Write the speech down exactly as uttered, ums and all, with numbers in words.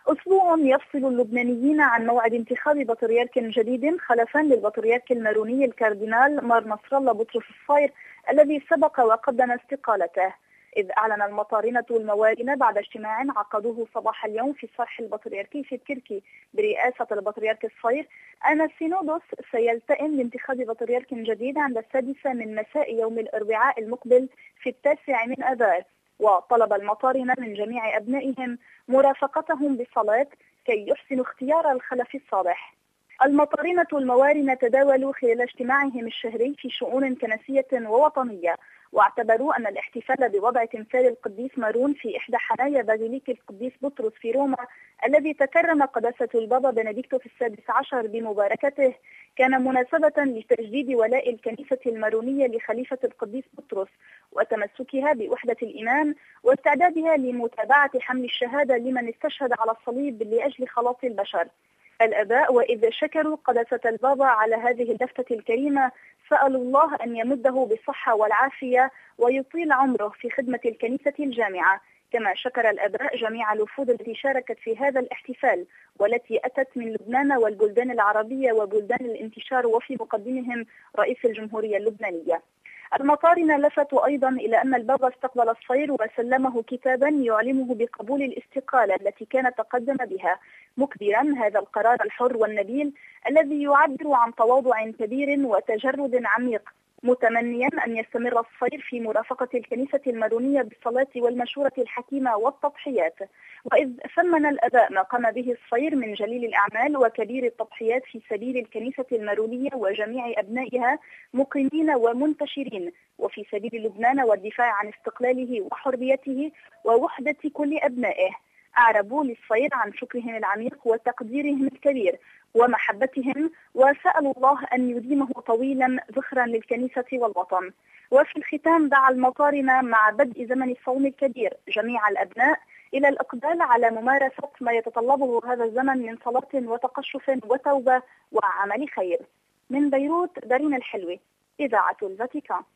أسبوع يفصل اللبنانيين عن موعد انتخاب بطريرك جديد خلفا للبطريرك الماروني الكاردينال مار نصر الله بطرس الصاير الذي سبق وقدم استقالته، إذ أعلن المطارنة الموارنة بعد اجتماع عقدوه صباح اليوم في الصرح البطريركي في الكركي برئاسة البطريرك الصاير أن السينودوس سيلتئم لانتخاب بطريرك جديد عند السادسة من مساء يوم الأربعاء المقبل في التاسع من آذار، وطلب المطارنة من جميع أبنائهم مرافقتهم بالصلاة كي يحسنوا اختيار الخلف الصالح. المطارنة الموارنة تداولوا خلال اجتماعهم الشهري في شؤون كنسية ووطنية، واعتبروا أن الاحتفال بوضع تمثال القديس مارون في إحدى حنايا بازيليك القديس بطرس في روما الذي تكرم قداسة البابا بنديكتوس السادس عشر بمباركته كان مناسبة لتجديد ولاء الكنيسة المارونية لخليفة القديس بطرس وتمسكها بوحدة الإيمان واستعدادها لمتابعة حمل الشهادة لمن استشهد على الصليب لأجل خلاص البشر. الآباء وإذ شكروا قداسة البابا على هذه اللفتة الكريمة سألوا الله أن يمده بالصحة والعافية ويطيل عمره في خدمة الكنيسة الجامعة، كما شكر الآباء جميع الوفود التي شاركت في هذا الاحتفال والتي أتت من لبنان والبلدان العربية وبلدان الانتشار وفي مقدمهم رئيس الجمهورية اللبنانية. المطارنة لفتوا أيضا إلى أن البابا استقبل الصير وسلمه كتابا يعلمه بقبول الاستقالة التي كان تقدم بها، مكبرا هذا القرار الحر والنبيل الذي يعبر عن تواضع كبير وتجرد عميق، متمنيا أن يستمر الصير في مرافقة الكنيسة المارونية بالصلاة والمشورة الحكيمة والتضحيات. وإذ ثمن الآباء ما قام به الصير من جليل الأعمال وكبير التضحيات في سبيل الكنيسة المارونية وجميع أبنائها مقيمين ومنتشرين وفي سبيل لبنان والدفاع عن استقلاله وحريته ووحدة كل أبنائه، أعربوا للصير عن شكرهم العميق وتقديرهم الكبير ومحبتهم وسألوا الله أن يديمه طويلا ذخرا للكنيسة والوطن. وفي الختام دعا المطارنة مع بدء زمن الصوم الكبير جميع الأبناء إلى الإقبال على ممارسة ما يتطلبه هذا الزمن من صلاة وتقشف وتوبة وعمل خير. من بيروت دارين الحلوي، إذاعة الفاتيكان.